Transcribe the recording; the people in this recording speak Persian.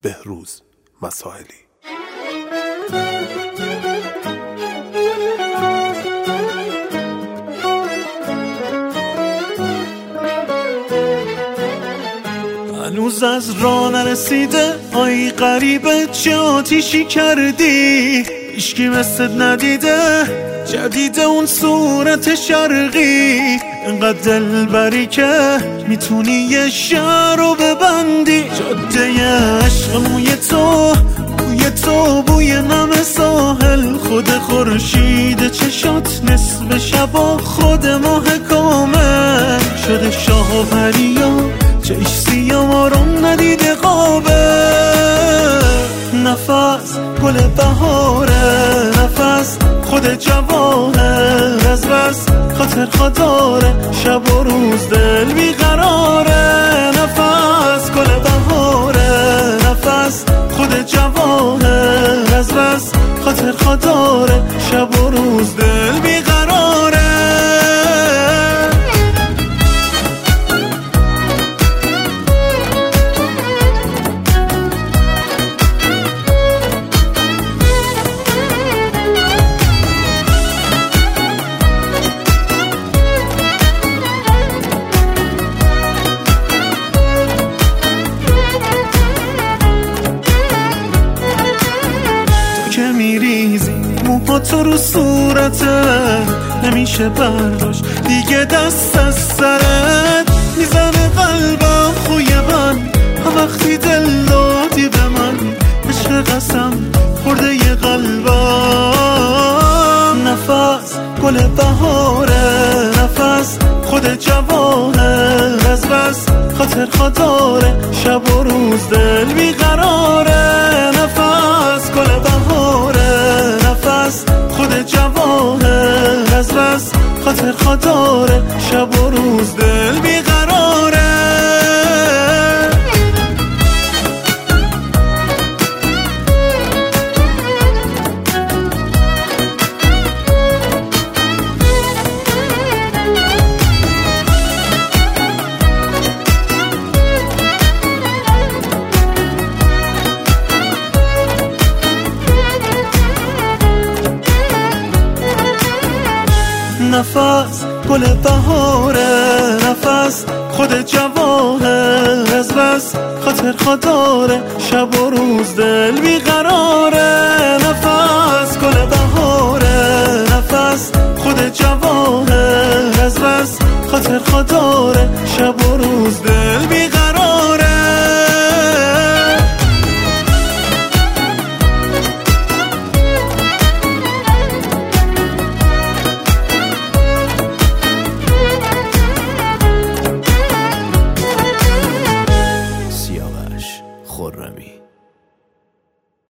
بهروز مسائلی. هنوز از راه نرسیده آی غریبه چه آتیشی کردی، هیچکی مثلت ندیده جدید اون صورت شرقی، انقدر دلبری که میتونی یه شهر رو ببندی. جاده عشق موی تو بوی نم ساحل، خود خورشید چشات نصف شبا خود ماه کامل شده شاه و پریا چش سیام آرام ندیده خوابه. نفس گل بهاره، نفس خود جواهر، از بس خاطر خداره شب و روز دل بیقراره. نفس گل بهاره، نفس خود جواهر، از بس خاطر خداره شب و روز دل بیقراره. موها تو رو صورته نمیشه برداشت دیگه، دست از سرت میزنه قلبم خوی من، وقتی دل دادی به من عشق قسم خورده یه قلبم. نفس گل بهاره، نفس خود جواهر، از بس خاطر خداره شب و روز دل بیقراره. نفس گل بهاره، نفس خود جواهر، از بس خاطر خداره شب و روز دل بیقراره. نفس گل بهاره، نفس خود جواهر، از بس خاطر خداره شب و روز دل بیقراره. نفس گل بهاره، نفس خود جواهر، از بس خاطر خداره شب و روز دل